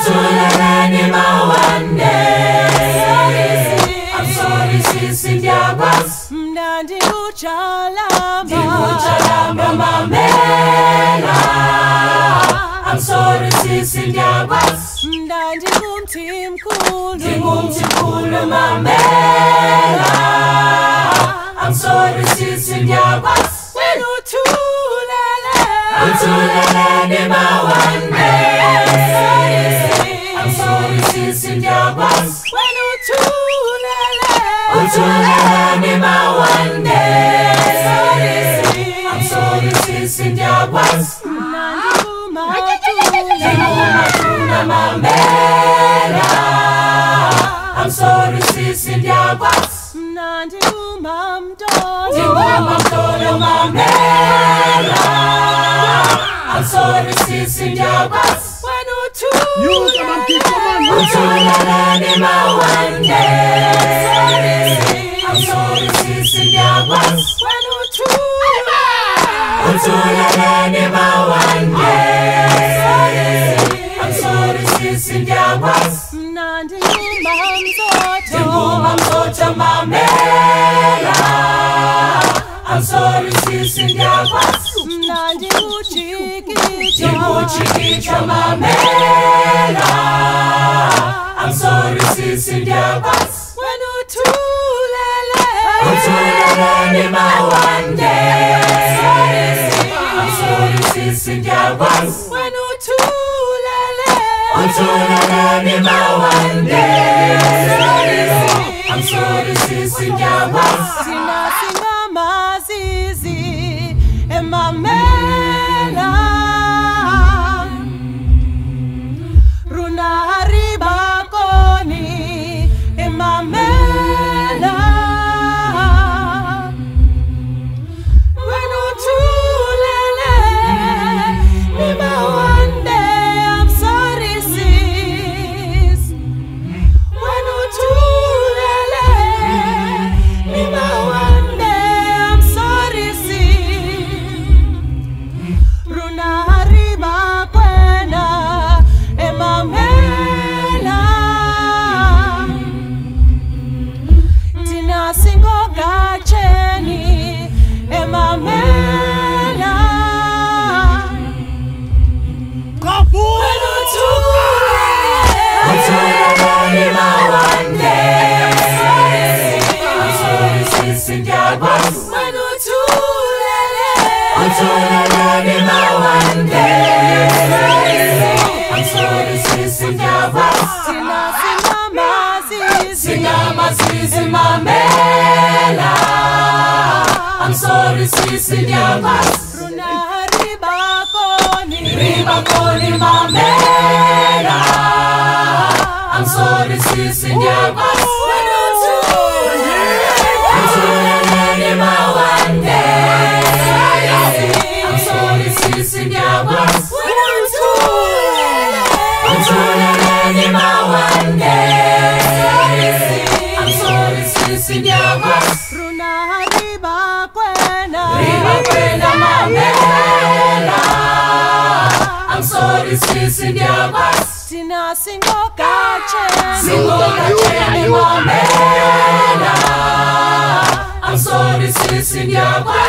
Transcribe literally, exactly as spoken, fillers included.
Utuleleni mawande. I'm sorry sisi ndiyakwazi. Mna ndikuchalamba. Ndikuchalamba mamela. I'm sorry sisi ndiyakwazi. Mna ndikumthimkhulu. Ndingumthimkhulu mamela. I'm sorry sisi ndiyakwazi. Wena uthulele. Utuleleni mawande. I'm sorry sisi ndiyakwazi. Wena uthulele. Utuleleni mawande. I'm sorry sisi ndiyakwazi. Mna ndikumathula. Ndikumathula mamela. I'm sorry sisi ndiyakwazi. Mna ndikumamtolo. Ndingumamtolo mamela. I'm sorry sisi ndiyakwazi. Wena uthulele. Utuleleni mawande. I'm sorry sisi ndiyakwazi. Wena uthulele. Utuleleni mawande. I'm sorry sisi ndiyakwazi. Mna ndikumamtolo. Ndingumamtolo mamela. I'm sorry sisi ndiyakwazi. Mna ndikujikijwa. Ndikujikijwa mamela. I'm sorry sisi ndiyakwazi. Wena uthulele. Utuleleni mawande. I'm sorry sisi ndiyakwazi. Wena uthulele. Utuleleni mawande. I'm sorry sisi ndiyakwazi. Thina singamazizi emamela. Runa haribakoni emamela. Wena uthulele ni mawande. I'm sorry sis. Wena uthulele ni mawande. I'm sorry sis. Runa haribakwena emamela. Thina singogacheni emamela. Wena Utuleleni mawande. I'm sorry sisi ndiyakwazi. Wena uthulele. Utuleleni mawande. I'm sorry sisi ndiyakwazi. Thina singamazizi. Singamazizi mamela. I'm sorry sisi ndiyakwazi. Runa haribakoni. Ribakoni mamela. I'm sorry sisi ndiyakwazi. Wena uthulele. Utuleleni mawande. I'm sorry sisi ndiyakwazi. Wena uthulele. Utuleleni mawande. I'm sorry sisi ndiyakwazi. Runa haribakwena. Ribakwena mamela. I'm sorry sisi ndiyakwazi. Thina singogacheni. Singogacheni mamela. I'm sorry sisi ndiyakwazi.